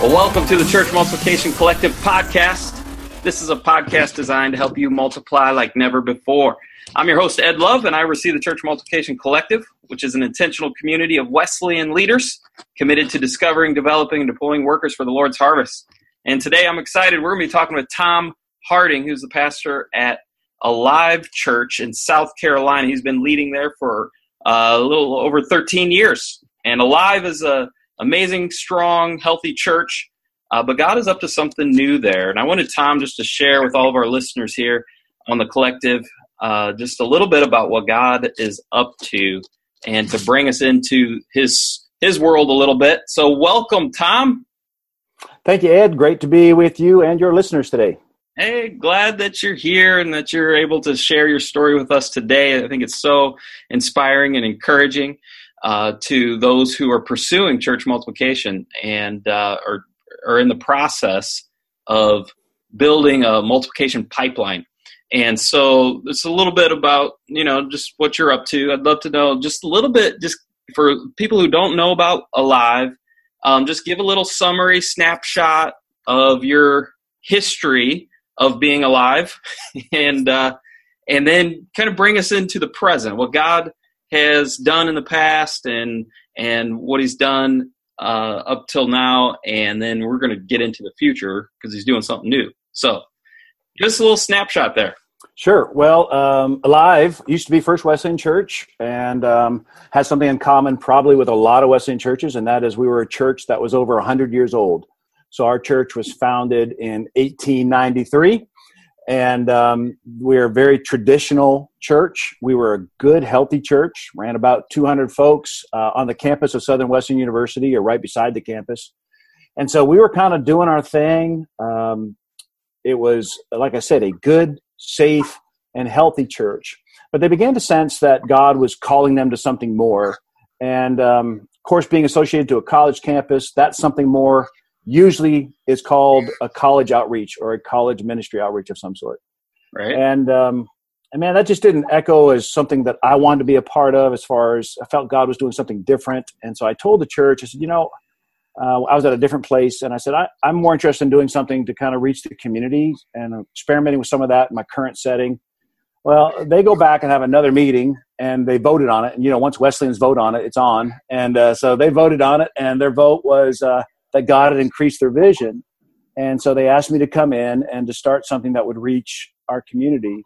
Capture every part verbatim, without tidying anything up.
Well, welcome to the Church Multiplication Collective podcast. This is a podcast designed to help you multiply like never before. I'm your host, Ed Love, and I oversee the Church Multiplication Collective, which is an intentional community of Wesleyan leaders committed to discovering, developing, and deploying workers for the Lord's harvest. And today I'm excited. We're going to be talking with Tom Harding, who's the pastor at Alive Church in South Carolina. He's been leading there for uh, a little over thirteen years. And Alive is a amazing, strong, healthy church, uh, but God is up to something new there. And I wanted Tom just to share with all of our listeners here on the collective uh, just a little bit about what God is up to and to bring us into his his world a little bit. So welcome, Tom. Thank you, Ed. Great to be with you and your listeners today. Hey, glad that you're here and that you're able to share your story with us today. I think it's so inspiring and encouraging Uh, to those who are pursuing church multiplication and uh, are, are in the process of building a multiplication pipeline. And so it's a little bit about, you know, just what you're up to. I'd love to know just a little bit, just for people who don't know about Alive, um, just give a little summary snapshot of your history of being alive and, uh, and then kind of bring us into the present, what God has done in the past and and what he's done uh, up till now, and then we're going to get into the future because he's doing something new. So just a little snapshot there. Sure. Well, um, Alive used to be First Wesleyan Church and um, has something in common probably with a lot of Wesleyan churches, and that is we were a church that was over one hundred years old. So our church was founded in eighteen ninety-three. And um, we're a very traditional church. We were a good, healthy church, ran about two hundred folks uh, on the campus of Southern Wesleyan University or right beside the campus. And so we were kind of doing our thing. Um, it was, like I said, a good, safe, and healthy church. But they began to sense that God was calling them to something more. And, um, of course, being associated to a college campus, that's something more usually is called a college outreach or a college ministry outreach of some sort. Right. And, um, and man, that just didn't echo as something that I wanted to be a part of as far as I felt God was doing something different. And so I told the church, I said, you know, uh, I was at a different place. And I said, I, I'm more interested in doing something to kind of reach the community and experimenting with some of that in my current setting. Well, they go back and have another meeting and they voted on it. And, you know, once Wesleyans vote on it, it's on. And uh, so they voted on it and their vote was, uh, that God had increased their vision. And so they asked me to come in and to start something that would reach our community.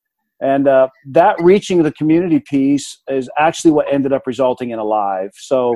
And uh, that reaching the community piece is actually what ended up resulting in Alive. So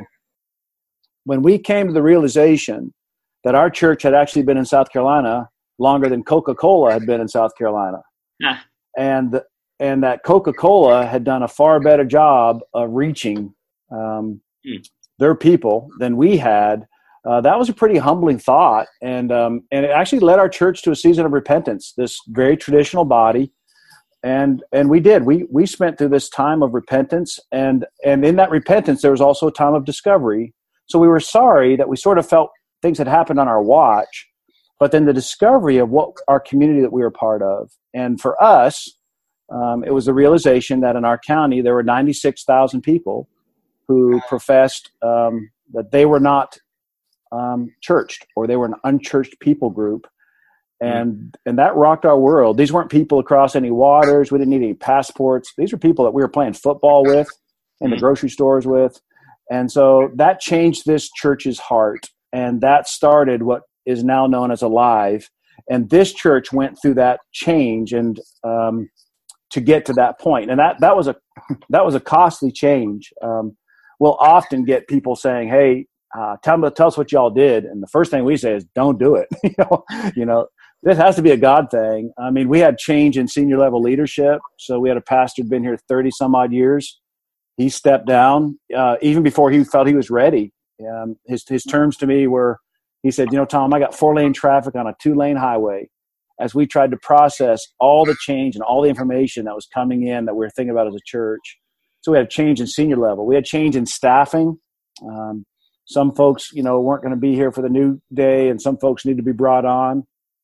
when we came to the realization that our church had actually been in South Carolina longer than Coca-Cola had been in South Carolina, Yeah. and and that Coca-Cola had done a far better job of reaching um, mm. their people than we had, Uh, that was a pretty humbling thought, and um, and it actually led our church to a season of repentance. This very traditional body, and and we did. We we spent through this time of repentance, and and in that repentance, there was also a time of discovery. So we were sorry that we sort of felt things had happened on our watch, but then the discovery of what our community that we were part of, and for us, um, it was the realization that in our county there were ninety-six thousand people who professed um, that they were not Um, churched, or they were an unchurched people group, and mm-hmm. and that rocked our world. These weren't people across any waters. We didn't need any passports. These were people that we were playing football with, in mm-hmm. the grocery stores with, and so that changed this church's heart, and that started what is now known as Alive. And this church went through that change, and um, to get to that point, and that that was a that was a costly change. Um, we'll often get people saying, "Hey, Uh, tell, them, tell us what y'all did." And the first thing we say is, don't do it. you know, you know, this has to be a God thing. I mean, we had change in senior level leadership. So we had a pastor who'd been here thirty some odd years. He stepped down uh, even before he felt he was ready. Um, his, his terms to me were, he said, you know, Tom, I got four lane traffic on a two lane highway as we tried to process all the change and all the information that was coming in that we were thinking about as a church. So we had change in senior level. We had change in staffing. Um, Some folks, you know, weren't going to be here for the new day, and some folks need to be brought on.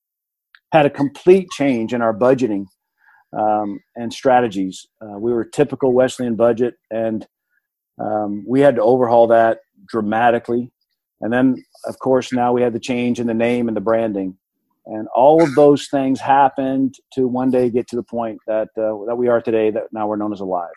Had a complete change in our budgeting um, and strategies. Uh, we were a typical Wesleyan budget, and um, we had to overhaul that dramatically. And then, of course, now we had the change in the name and the branding. And all of those things happened to one day get to the point that uh, that we are today, that now we're known as Alive.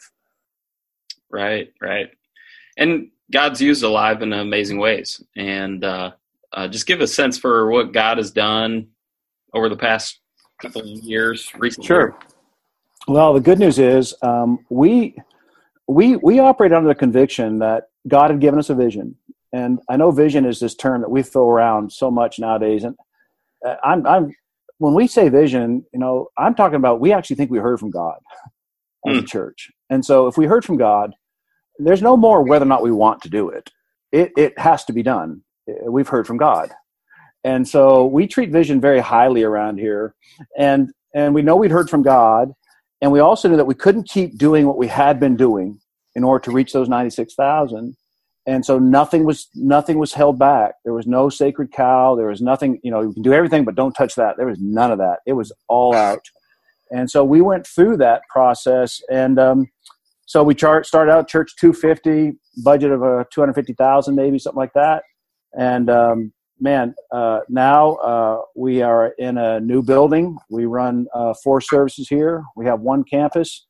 Right, right. And God's used Alive in amazing ways. And uh, uh, just give a sense for what God has done over the past couple of years recently. Sure. Well, the good news is um, we we we operate under the conviction that God had given us a vision. And I know vision is this term that we throw around so much nowadays. And I'm, I'm, when we say vision, you know, I'm talking about, we actually think we heard from God as mm. a church. And so if we heard from God, there's no more whether or not we want to do it. It, it has to be done. We've heard from God. And so we treat vision very highly around here. And, and we know we'd heard from God. And we also knew that we couldn't keep doing what we had been doing in order to reach those ninety-six thousand. And so nothing was nothing was held back. There was no sacred cow. There was nothing, you know, you can do everything, but don't touch that. There was none of that. It was all out. And so we went through that process. And um, so we chart, started out church two fifty, budget of uh, two hundred fifty thousand, maybe something like that. And um, man, uh, now uh, we are in a new building. We run uh, four services here. We have one campus.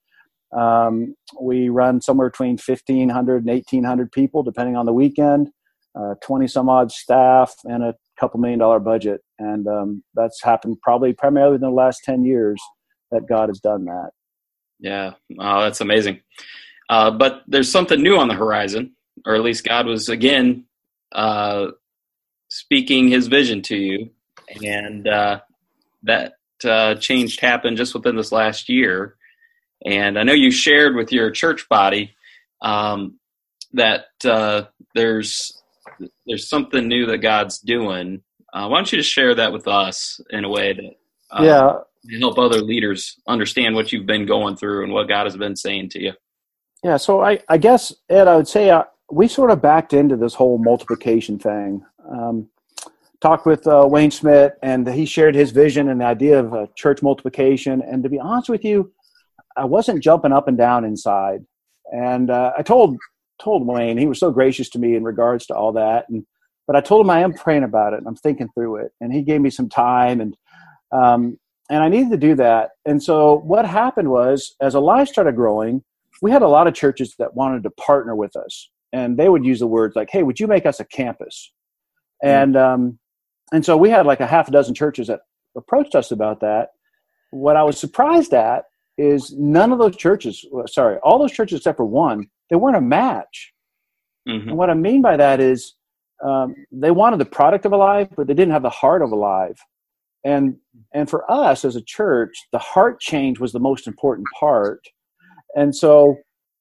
Um, we run somewhere between fifteen hundred and eighteen hundred people, depending on the weekend, uh, twenty some odd staff, and a couple million dollar budget. And um, that's happened probably primarily in the last ten years that God has done that. Yeah. Oh, that's amazing. Uh, but there's something new on the horizon, or at least God was, again, uh, speaking his vision to you. And uh, that uh, change happened just within this last year. And I know you shared with your church body um, that uh, there's there's something new that God's doing. Uh, why don't you just share that with us in a way that uh, yeah. can help other leaders understand what you've been going through and what God has been saying to you? Yeah, so I, I guess, Ed, I would say uh, we sort of backed into this whole multiplication thing. Um, talked with uh, Wayne Smith, and he shared his vision and the idea of uh, church multiplication. And to be honest with you, I wasn't jumping up and down inside. And uh, I told told Wayne, he was so gracious to me in regards to all that. And but I told him I am praying about it and I'm thinking through it. And he gave me some time, and um, and I needed to do that. And so what happened was, as Alive started growing, we had a lot of churches that wanted to partner with us. And they would use the words like, hey, would you make us a campus? Mm-hmm. And um, and so we had like a half a dozen churches that approached us about that. What I was surprised at is none of those churches, sorry, all those churches except for one, they weren't a match. Mm-hmm. And what I mean by that is um, they wanted the product of Alive, but they didn't have the heart of Alive. And and for us as a church, the heart change was the most important part. And so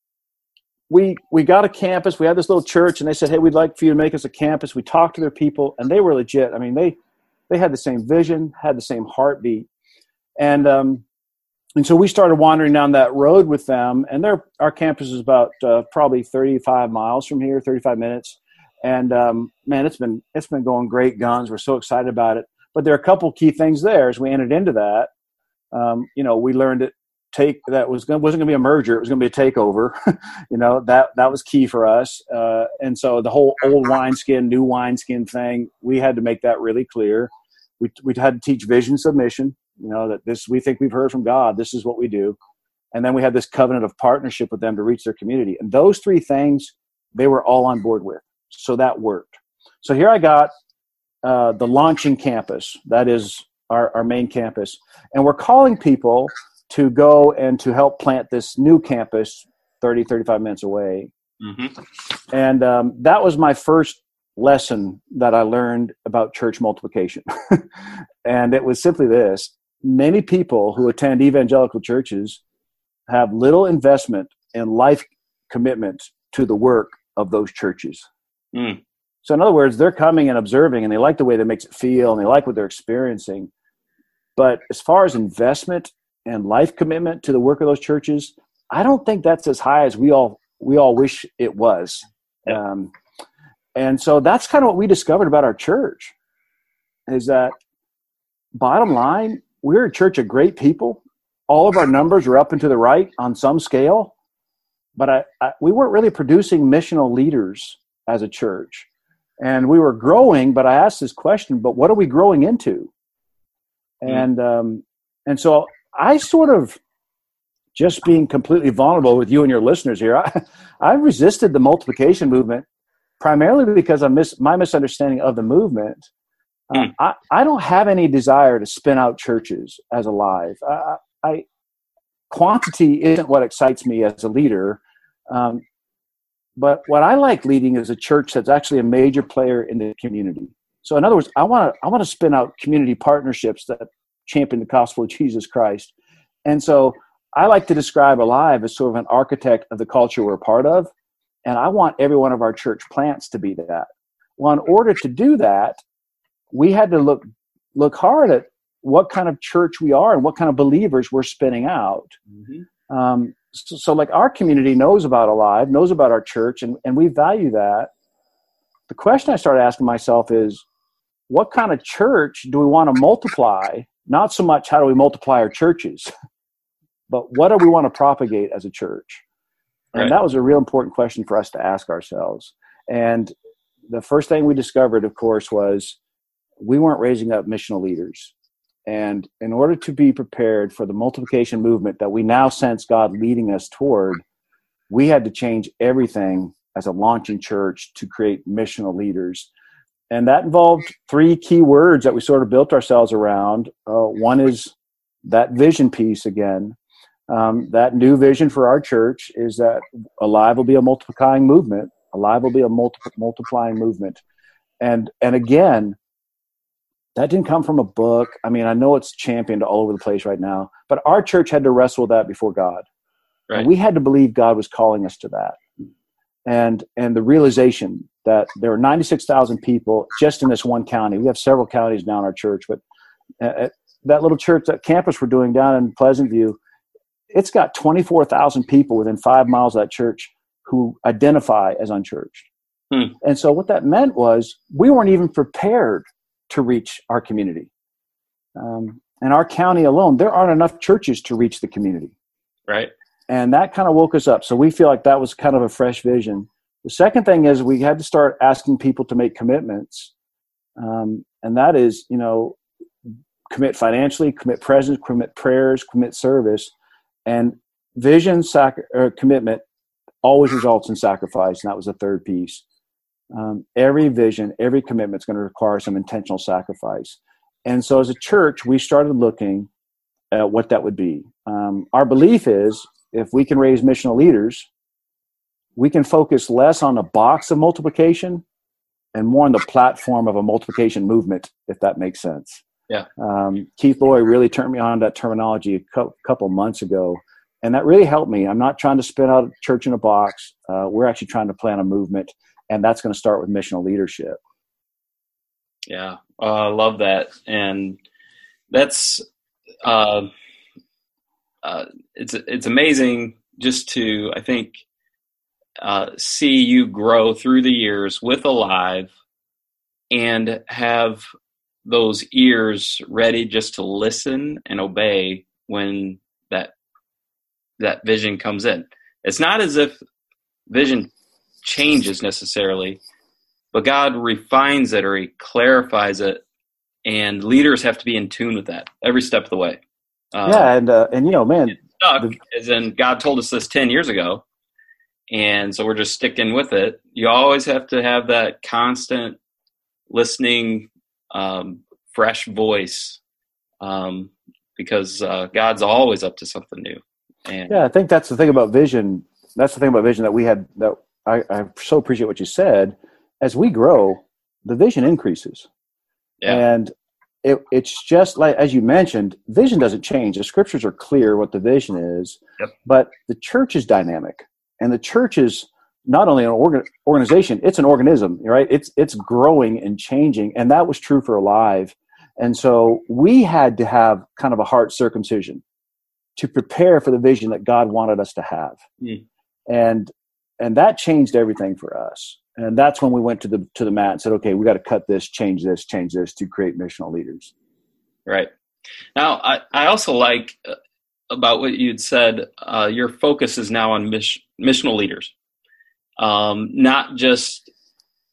we we got a campus. We had this little church, and they said, hey, we'd like for you to make us a campus. We talked to their people, and they were legit. I mean, they they had the same vision, had the same heartbeat. And um And so we started wandering down that road with them, and their our campus is about uh, probably thirty-five miles from here, thirty-five minutes. And um, man, it's been it's been going great guns. We're so excited about it. But there are a couple key things there as we entered into that. Um, you know, we learned that take that was going wasn't going to be a merger; it was going to be a takeover. you know, that that was key for us. Uh, and so the whole old wineskin, new wineskin thing, we had to make that really clear. We we had to teach vision submission. You know, that this, we think we've heard from God. This is what we do. And then we had this covenant of partnership with them to reach their community. And those three things, they were all on board with. So that worked. So here I got uh, the launching campus. That is our, our main campus. And we're calling people to go and to help plant this new campus thirty, thirty-five minutes away. Mm-hmm. And um, that was my first lesson that I learned about church multiplication. And it was simply this. Many people who attend evangelical churches have little investment and life commitment to the work of those churches. Mm. So in other words, they're coming and observing, and they like the way that makes it feel, and they like what they're experiencing. But as far as investment and life commitment to the work of those churches, I don't think that's as high as we all we all wish it was. Yeah. Um, and so that's kind of what we discovered about our church, is that bottom line, we're a church of great people. All of our numbers are up and to the right on some scale, but I, I, we weren't really producing missional leaders as a church. And we were growing, but I asked this question, but what are we growing into? And, um, and so I sort of, just being completely vulnerable with you and your listeners here, I, I resisted the multiplication movement primarily because of mis- my misunderstanding of the movement. Uh, mm. I, I don't have any desire to spin out churches as Alive. I, I quantity isn't what excites me as a leader. Um, but what I like leading is a church that's actually a major player in the community. So in other words, I want to I want to spin out community partnerships that champion the gospel of Jesus Christ. And so I like to describe Alive as sort of an architect of the culture we're a part of. And I want every one of our church plants to be that. Well, in order to do that, we had to look look hard at what kind of church we are and what kind of believers we're spinning out. Mm-hmm. Um, so, so like our community knows about Alive, knows about our church, and, and we value that. The question I started asking myself is, what kind of church do we want to multiply? Not so much how do we multiply our churches, but what do we want to propagate as a church? And right. That was a real important question for us to ask ourselves. And the first thing we discovered, of course, was we weren't raising up missional leaders. And in order to be prepared for the multiplication movement that we now sense God leading us toward, we had to change everything as a launching church to create missional leaders. And that involved three key words that we sort of built ourselves around. Uh, one is that vision piece again. Um, that new vision for our church is that Alive will be a multiplying movement. Alive will be a multi- multiplying movement. And and again, that didn't come from a book. I mean, I know it's championed all over the place right now, but our church had to wrestle with that before God. Right. And we had to believe God was calling us to that. And and the realization that there are ninety-six thousand people just in this one county. We have several counties now in our church, but uh, that little church, that campus we're doing down in Pleasant View, it's got twenty-four thousand people within five miles of that church who identify as unchurched. Hmm. And so what that meant was we weren't even prepared to reach our community. Um, in our county alone, there aren't enough churches to reach the community. Right. And that kind of woke us up. So we feel like that was kind of a fresh vision. The second thing is we had to start asking people to make commitments. Um, and that is, you know, commit financially, commit presence, commit prayers, commit service. And vision, sac- or commitment always results in sacrifice. And that was the third piece. Um, every vision, every commitment is going to require some intentional sacrifice. And so as a church, we started looking at what that would be. Um, our belief is if we can raise missional leaders, we can focus less on the box of multiplication and more on the platform of a multiplication movement, if that makes sense. Yeah. Um, Keith Laurie really turned me on to that terminology a co- couple months ago, and that really helped me. I'm not trying to spin out a church in a box. Uh, we're actually trying to plan a movement, and that's going to start with missional leadership. Yeah, I uh, love that. And that's, uh, uh, it's, it's amazing just to, I think, uh, see you grow through the years with Alive and have those ears ready just to listen and obey when that, that vision comes in. It's not as if vision changes necessarily, but God refines it or he clarifies it, and leaders have to be in tune with that every step of the way. Um, yeah, and uh, and you know, man, stuck the, as in God told us this ten years ago, and so we're just sticking with it. You always have to have that constant listening, um, fresh voice, um, because uh, God's always up to something new. And yeah, I think that's the thing about vision. That's the thing about vision that we had. That I, I so appreciate what you said. As we grow, the vision increases. Yeah. And it, it's just like, as you mentioned, vision doesn't change. The scriptures are clear what the vision is, yep. But the church is dynamic. And the church is not only an organ, organization, it's an organism, right? It's, it's growing and changing. And that was true for Alive. And so we had to have kind of a heart circumcision to prepare for the vision that God wanted us to have. Mm. And, and that changed everything for us. And that's when we went to the to the mat and said, okay, we got to cut this, change this, change this to create missional leaders. Right. Now, I, I also like uh, about what you'd said, uh, your focus is now on miss, missional leaders, um, not just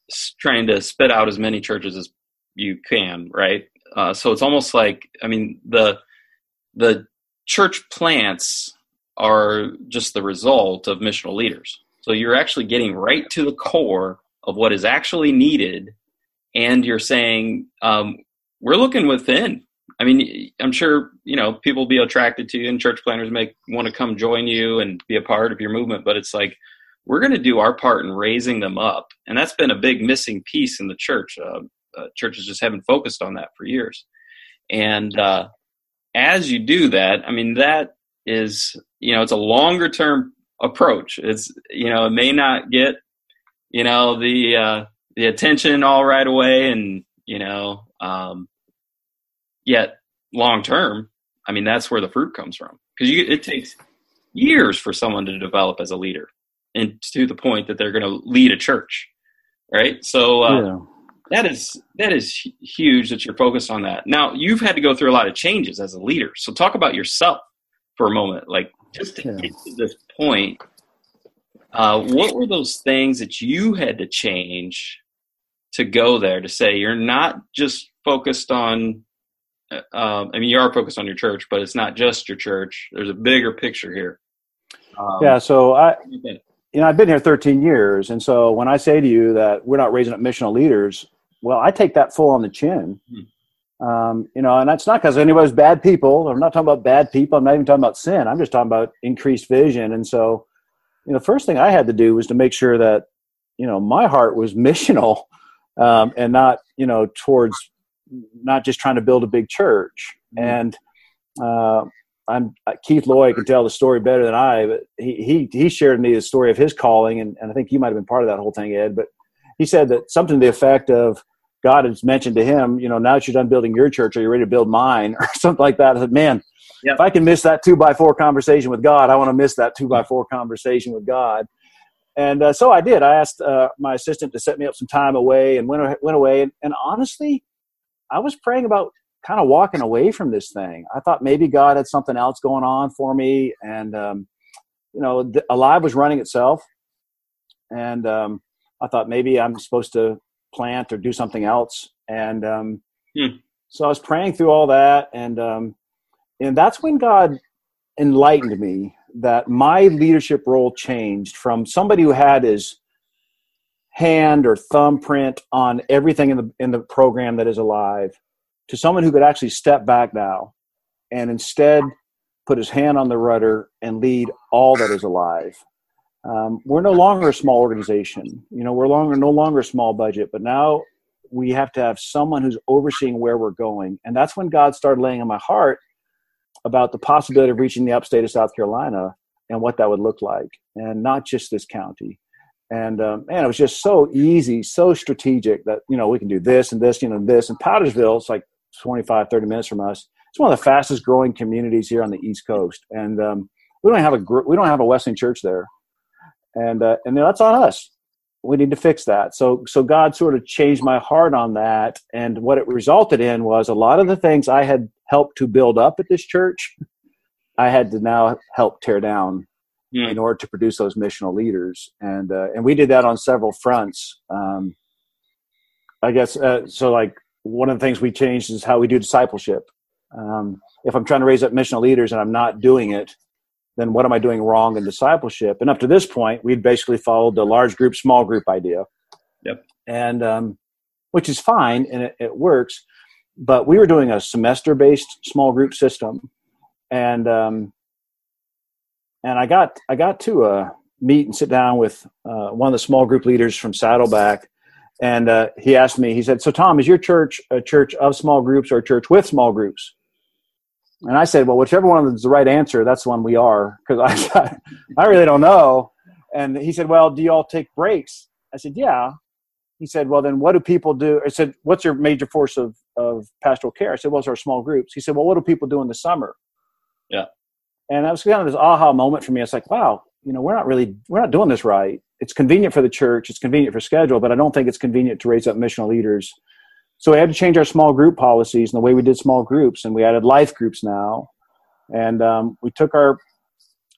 s- trying to spit out as many churches as you can, right? Uh, so it's almost like, I mean, the the church plants are just the result of missional leaders. So you're actually getting right to the core of what is actually needed, and you're saying, um, we're looking within. I mean, I'm sure, you know, people will be attracted to you, and church planners may want to come join you and be a part of your movement, but it's like, we're going to do our part in raising them up. And that's been a big missing piece in the church. Uh, uh, churches just haven't focused on that for years. And uh, as you do that, I mean, that is, you know, it's a longer term approach. It's, you know, it may not get, you know, the, uh, the attention all right away. And, you know, um, yet long term, I mean, that's where the fruit comes from, because you, it takes years for someone to develop as a leader, and to the point that they're going to lead a church. Right. So, uh, yeah. That is that is huge that you're focused on that. Now, you've had to go through a lot of changes as a leader. So talk about yourself for a moment. Like, just to yeah. get to this point, uh, what were those things that you had to change to go there, to say you're not just focused on, uh, I mean, you are focused on your church, but it's not just your church. There's a bigger picture here. Um, yeah, so I, you know, I've been here thirteen years. And so when I say to you that we're not raising up missional leaders, well, I take that full on the chin, um, you know, and that's not because anybody's bad people. I'm not talking about bad people. I'm not even talking about sin. I'm just talking about increased vision. And so, you know, the first thing I had to do was to make sure that, you know, my heart was missional, um, and not, you know, towards not just trying to build a big church. Mm-hmm. And uh, I'm Keith Lloyd can tell the story better than I, but he he he shared me the story of his calling, and, and I think you might have been part of that whole thing, Ed. But he said that something to the effect of, God has mentioned to him, you know, now that you're done building your church, are you ready to build mine, or something like that? I said, man, yep. if I can miss that two by four conversation with God, I want to miss that two by four conversation with God. And uh, so I did. I asked uh, my assistant to set me up some time away, and went went away. And, and honestly, I was praying about kind of walking away from this thing. I thought maybe God had something else going on for me. And, um, you know, the, Alive was running itself. And um, I thought maybe I'm supposed to plant or do something else. And um, hmm. so I was praying through all that. And, um, and that's when God enlightened me that my leadership role changed from somebody who had his hand or thumbprint on everything in the, in the program that is Alive, to someone who could actually step back now and instead put his hand on the rudder and lead all that is Alive. Um, we're no longer a small organization. You know, we're longer, no longer a small budget, but now we have to have someone who's overseeing where we're going. And that's when God started laying on my heart about the possibility of reaching the upstate of South Carolina and what that would look like, and not just this county. And um, man, it was just so easy, so strategic that, you know, we can do this and this, you know, this. And Powdersville, it's like twenty-five, thirty minutes from us. It's one of the fastest growing communities here on the East Coast. And um, we don't have a gr- we don't have a Wesleyan church there. And uh, and that's on us. We need to fix that. So so God sort of changed my heart on that. And what it resulted in was a lot of the things I had helped to build up at this church, I had to now help tear down yeah. in order to produce those missional leaders. And uh, and we did that on several fronts. Um, I guess uh, so. Like one of the things we changed is how we do discipleship. Um, if I'm trying to raise up missional leaders and I'm not doing it, then what am I doing wrong in discipleship? And up to this point, we'd basically followed the large group, small group idea. Yep. And, um, which is fine and it, it works, but we were doing a semester-based small group system. And, um, and I got, I got to, uh, meet and sit down with, uh, one of the small group leaders from Saddleback. And, uh, he asked me, he said, so Tom, is your church a church of small groups or a church with small groups? And I said, well, whichever one is the right answer, that's the one we are, because I I really don't know. And he said, well, do you all take breaks? I said, yeah. He said, well, then what do people do? I said, what's your major force of, of pastoral care? I said, well, it's our small groups. He said, well, what do people do in the summer? Yeah. And that was kind of this aha moment for me. I was like, wow, you know, we're not really, we're not doing this right. It's convenient for the church. It's convenient for schedule, but I don't think it's convenient to raise up missional leaders. So we had to change our small group policies and the way we did small groups, and we added life groups now. And um, we took our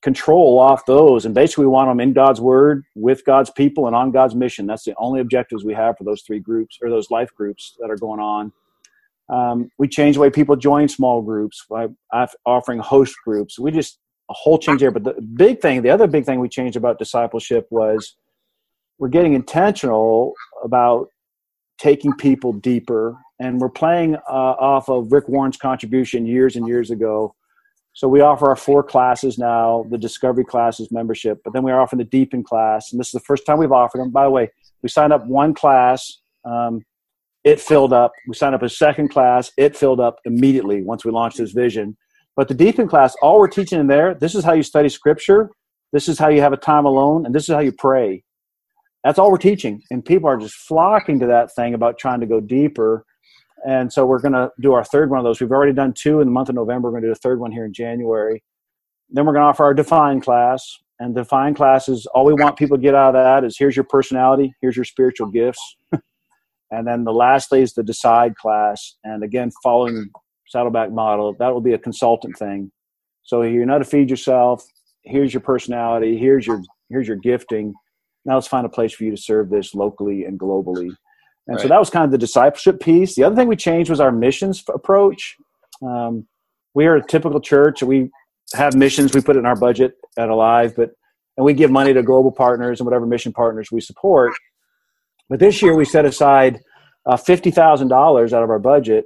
control off those. And basically we want them in God's word, with God's people, and on God's mission. That's the only objectives we have for those three groups, or those life groups that are going on. Um, we change the way people join small groups by offering host groups. We just, a whole change there. But the big thing, the other big thing we changed about discipleship was we're getting intentional about taking people deeper. And we're playing uh, off of Rick Warren's contribution years and years ago. So we offer our four classes now, the Discovery classes membership, but then we are offering the Deepen class. And this is the first time we've offered them. By the way, we signed up one class. Um, it filled up. We signed up a second class. It filled up immediately once we launched this vision. But the Deepen class, all we're teaching in there, this is how you study Scripture. This is how you have a time alone. And this is how you pray. That's all we're teaching. And people are just flocking to that thing about trying to go deeper. And so we're going to do our third one of those. We've already done two in the month of November. We're going to do a third one here in January. Then we're going to offer our Define class. And Define class is all we want people to get out of that is here's your personality, here's your spiritual gifts. And then the lastly is the Decide class. And again, following Saddleback model, that will be a consultant thing. So you know how to feed yourself. Here's your personality. Here's your here's your gifting. Now let's find a place for you to serve this locally and globally. And right. So that was kind of the discipleship piece. The other thing we changed was our missions approach. Um, we are a typical church. We have missions. We put it in our budget at Alive, but and we give money to global partners and whatever mission partners we support. But this year we set aside uh, fifty thousand dollars out of our budget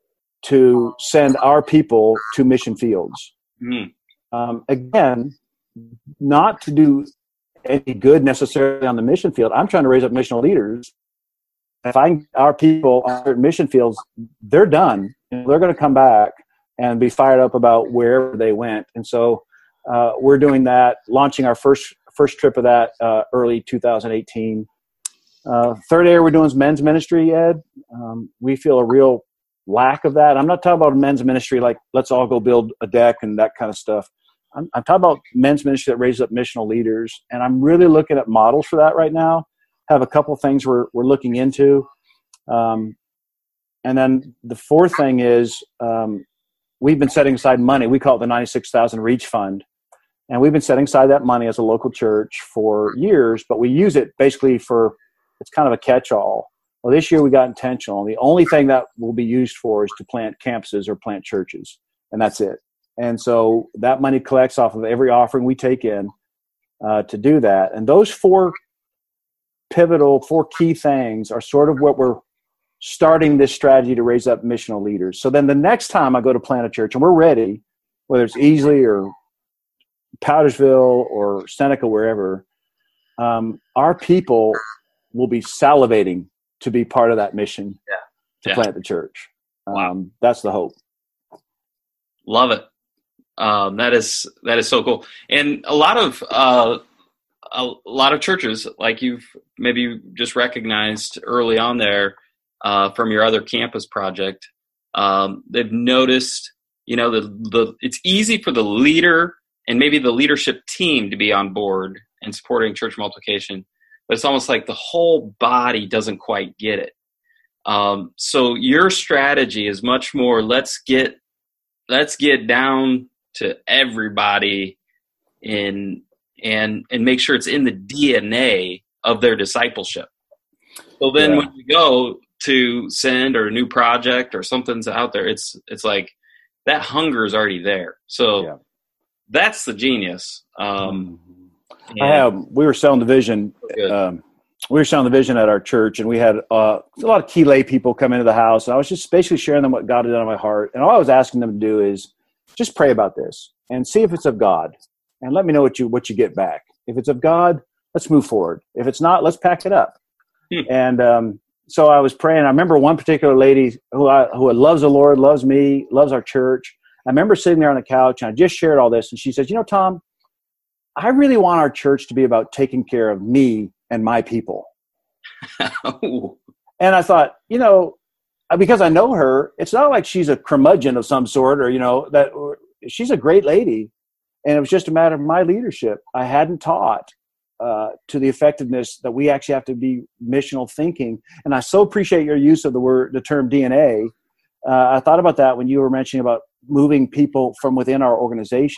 to send our people to mission fields. Mm. Um, again, not to do any good necessarily on the mission field. I'm trying to raise up missional leaders. If I our people on mission fields, they're done. They're going to come back and be fired up about wherever they went. And so uh, we're doing that, launching our first first trip of that uh, early two thousand eighteen. Uh, third area we're doing is men's ministry, Ed. Um, we feel a real lack of that. I'm not talking about men's ministry like let's all go build a deck and that kind of stuff. I'm, I'm talking about men's ministry that raises up missional leaders. And I'm really looking at models for that right now. Have a couple of things we're we're looking into. Um, and then the fourth thing is um, we've been setting aside money. We call it the ninety-six thousand Reach Fund. And we've been setting aside that money as a local church for years, but we use it basically for, it's kind of a catch-all. Well, this year we got intentional. The only thing that will be used for is to plant campuses or plant churches, and that's it. And so that money collects off of every offering we take in uh, to do that. And those four pivotal, four key things are sort of what we're starting this strategy to raise up missional leaders. So then the next time I go to plant a church, and we're ready, whether it's Easley or Powdersville or Seneca, wherever, um, our people will be salivating to be part of that mission yeah. to yeah. plant the church. Um, wow. That's the hope. Love it. Um, that is that is so cool. And a lot of uh, a lot of churches, like you've maybe just recognized early on there uh, from your other campus project, um, they've noticed, you know, the the it's easy for the leader and maybe the leadership team to be on board and supporting church multiplication, but it's almost like the whole body doesn't quite get it. Um, so your strategy is much more, let's get let's get down to everybody in and and make sure it's in the D N A of their discipleship. So then yeah. when we go to send or a new project or something's out there, it's it's like that hunger is already there. So yeah. that's the genius. Um, I have. We were selling the vision. Um, we were selling the vision at our church, and we had uh, a lot of key lay people come into the house. And I was just basically sharing them what God had done in my heart. And all I was asking them to do is just pray about this and see if it's of God, and let me know what you what you get back. If it's of God, let's move forward. If it's not, let's pack it up. Hmm. And um, so I was praying. I remember one particular lady who I, who loves the Lord, loves me, loves our church. I remember sitting there on the couch, and I just shared all this, and she says, "You know, Tom, I really want our church to be about taking care of me and my people." And I thought, you know, because I know her, it's not like she's a curmudgeon of some sort, or, you know, that she's a great lady. And it was just a matter of my leadership. I hadn't taught uh, to the effectiveness that we actually have to be missional thinking. And I so appreciate your use of the word, the term D N A. Uh, I thought about that when you were mentioning about moving people from within our organization.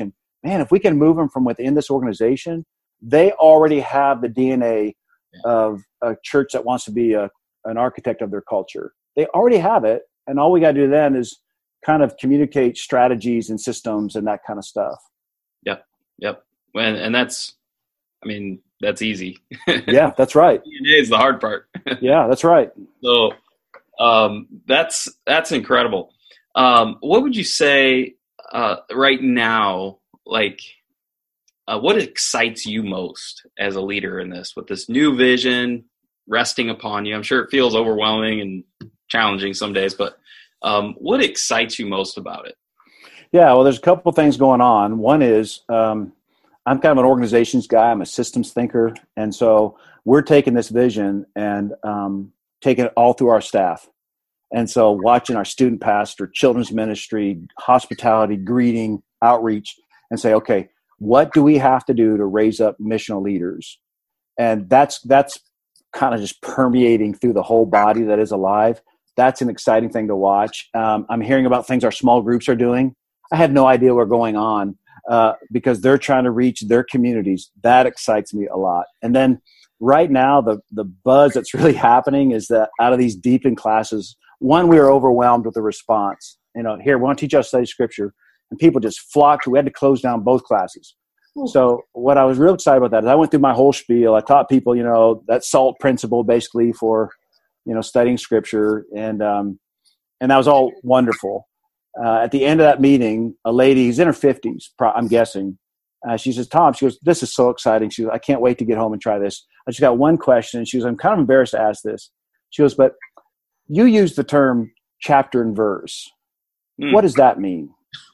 man, if we can move them from within this organization, they already have the D N A of a church that wants to be a, an architect of their culture. They already have it. And all we got to do then is kind of communicate strategies and systems and that kind of stuff. Yep. Yep. And, and that's, I mean, that's easy. Yeah, that's right. D N A is the hard part. Yeah, that's right. So um, that's, that's incredible. Um, what would you say uh, right now, like, uh, what excites you most as a leader in this, with this new vision resting upon you? I'm sure it feels overwhelming and challenging some days, but um, what excites you most about it? Yeah, well, there's a couple of things going on. One is um, I'm kind of an organizations guy. I'm a systems thinker. And so we're taking this vision and um, taking it all through our staff. And so watching our student pastor, children's ministry, hospitality, greeting, outreach, and say, okay, what do we have to do to raise up missional leaders? And that's that's kind of just permeating through the whole body that is alive. That's an exciting thing to watch. Um, I'm hearing about things our small groups are doing. I had no idea what was going on uh, because they're trying to reach their communities. That excites me a lot. And then right now, the the buzz that's really happening is that out of these deepened classes, one, we were overwhelmed with the response. You know, here, we want to teach us to study scripture. And people just flocked. We had to close down both classes. So what I was real excited about that is I went through my whole spiel. I taught people, you know, that SALT principle basically for, you know, studying scripture. And, um, and that was all wonderful. Uh, at the end of that meeting, a lady who's in her fifties, I'm guessing, uh, she says, Tom, she goes, this is so exciting. She goes, I can't wait to get home and try this. I just got one question. And she goes, I'm kind of embarrassed to ask this. She goes, but you use the term chapter and verse. Mm. What does that mean?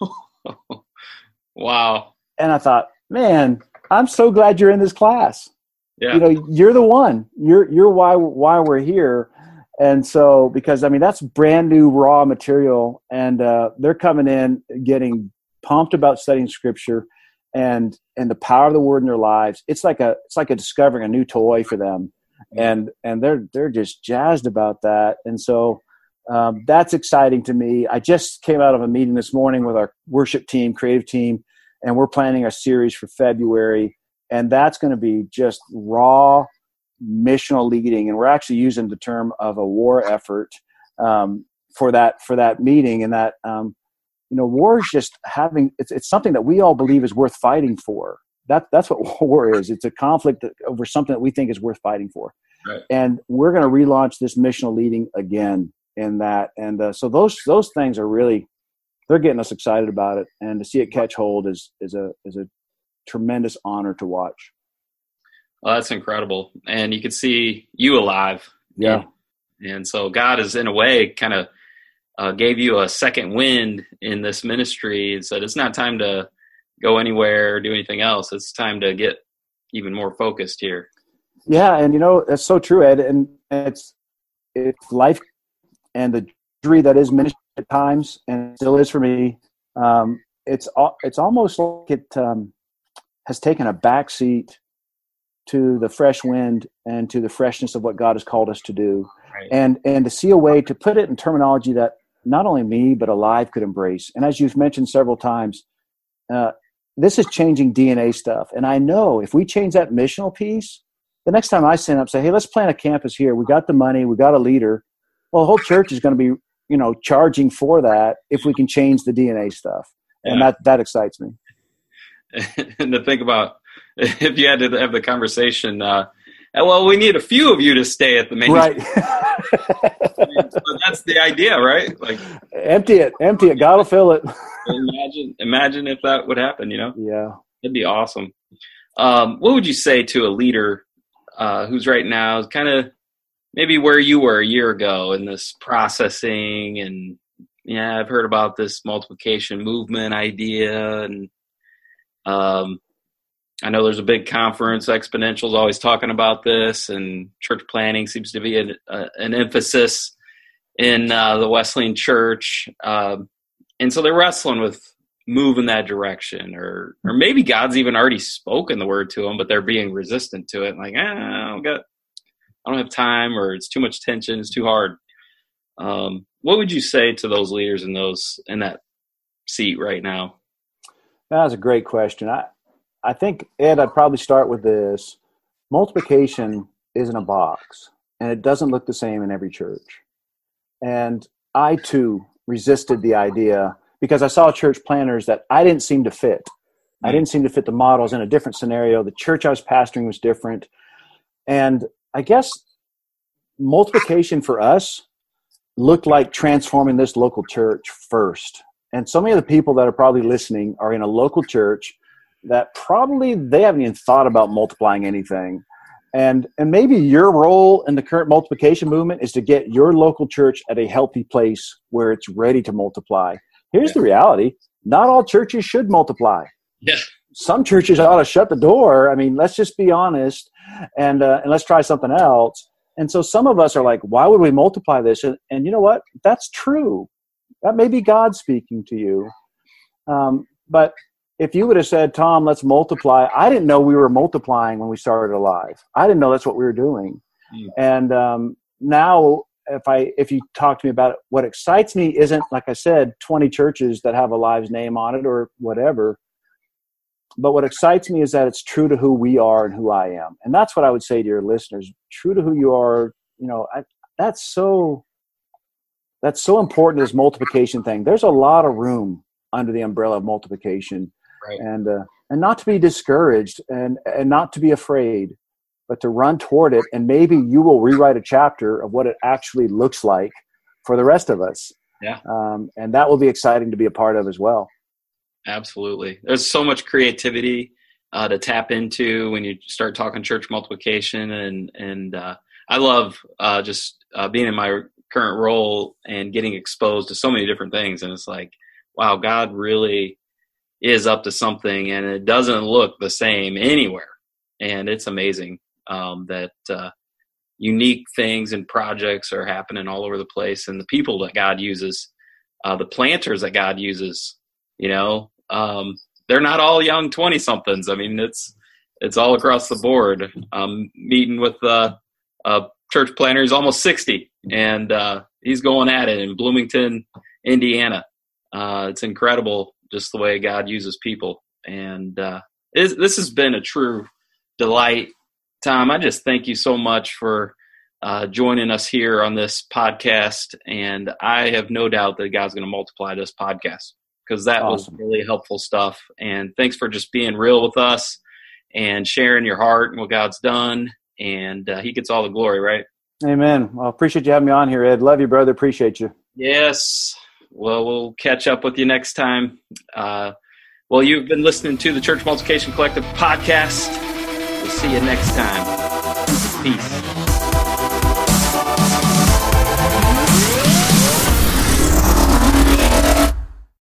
Wow. And I thought, man, I'm so glad you're in this class. Yeah. You know, you're the one. You're you're why why we're here. And so, because I mean, that's brand new raw material, and uh, they're coming in getting pumped about studying scripture and and the power of the word in their lives. It's like a it's like a discovering a new toy for them, and and they're they're just jazzed about that. And so um, that's exciting to me. I just came out of a meeting this morning with our worship team, creative team, and we're planning a series for February, and that's going to be just raw missional leading. And we're actually using the term of a war effort um, for that for that meeting. And that um, you know, war is just having it's it's something that we all believe is worth fighting for. That that's what war is. It's a conflict over something that we think is worth fighting for. Right. And we're going to relaunch this missional leading again in that. And uh, so those those things are really, they're getting us excited about it, and to see it catch hold is is a is a tremendous honor to watch. Well, that's incredible, and you can see you alive. Yeah, and, and so God is in a way kind of uh, gave you a second wind in this ministry, and said it's not time to go anywhere or do anything else. It's time to get even more focused here. Yeah, and you know that's so true, Ed. And it's it's life and the dream that is ministry at times, and still is for me. Um, it's it's almost like it um, has taken a backseat to the fresh wind and to the freshness of what God has called us to do, right. and and to see a way to put it in terminology that not only me but Alive could embrace. And as you've mentioned several times, uh, this is changing D N A stuff. And I know if we change that missional piece, the next time I stand up and say, hey, let's plant a campus here. We got the money. We got a leader. Well, the whole church is going to be, you know, charging for that if we can change the D N A stuff. And yeah. that, that excites me. And to think about, if you had to have the conversation, uh, well, we need a few of you to stay at the main. Right. I mean, so that's the idea, right? Like, empty it, empty it. God will fill it. Imagine, imagine if that would happen, you know? Yeah. It'd be awesome. Um, what would you say to a leader uh, who's right now kind of maybe where you were a year ago in this processing, and yeah, I've heard about this multiplication movement idea, and um, I know there's a big conference, Exponential's always talking about this, and church planning seems to be an, uh, an emphasis in uh, the Wesleyan Church, uh, and so they're wrestling with move in that direction, or or maybe God's even already spoken the word to them, but they're being resistant to it, like, ah, I don't got, I don't have time, or it's too much tension, it's too hard. Um, what would you say to those leaders in those in that seat right now? That was a great question. I, I think, Ed, I'd probably start with this. Multiplication isn't a box, and it doesn't look the same in every church. And I, too, resisted the idea because I saw church planners that I didn't seem to fit. I didn't seem to fit the models in a different scenario. The church I was pastoring was different. And I guess multiplication for us looked like transforming this local church first. And so many of the people that are probably listening are in a local church that probably they haven't even thought about multiplying anything. And and maybe your role in the current multiplication movement is to get your local church at a healthy place where it's ready to multiply. Here's yeah. the reality. Not all churches should multiply. Yeah. Some churches ought to shut the door. I mean, let's just be honest and uh, and let's try something else. And so some of us are like, why would we multiply this? And, and you know what? That's true. That may be God speaking to you. Um, but if you would have said, Tom, let's multiply, I didn't know we were multiplying when we started Alive. I didn't know that's what we were doing. Mm. And um, now if I if you talk to me about it, what excites me isn't, like I said, twenty churches that have Alive's name on it or whatever. But what excites me is that it's true to who we are and who I am. And that's what I would say to your listeners. True to who you are, you know, I, that's so that's so important, this multiplication thing. There's a lot of room under the umbrella of multiplication. Right. And uh, and not to be discouraged and, and not to be afraid, but to run toward it. And maybe you will rewrite a chapter of what it actually looks like for the rest of us. Yeah. Um, and that will be exciting to be a part of as well. Absolutely. There's so much creativity uh, to tap into when you start talking church multiplication. And, and uh, I love uh, just uh, being in my current role and getting exposed to so many different things. And it's like, wow, God really is up to something, and it doesn't look the same anywhere. And it's amazing um, that uh, unique things and projects are happening all over the place, and the people that God uses, uh, the planters that God uses, you know, um, they're not all young twenty-somethings. I mean, it's it's all across the board. I'm meeting with uh, a church planter. He's almost sixty, and uh, he's going at it in Bloomington, Indiana. Uh, it's incredible just the way God uses people. And uh, this, this has been a true delight. Tom, I just thank you so much for uh, joining us here on this podcast. And I have no doubt that God's going to multiply this podcast, because that awesome. was really helpful stuff. And thanks for just being real with us and sharing your heart and what God's done. And uh, he gets all the glory, right? Amen. Well, appreciate you having me on here, Ed. Love you, brother. Appreciate you. Yes. Well, we'll catch up with you next time. Uh, well, you've been listening to the Church Multiplication Collective podcast. We'll see you next time. Peace.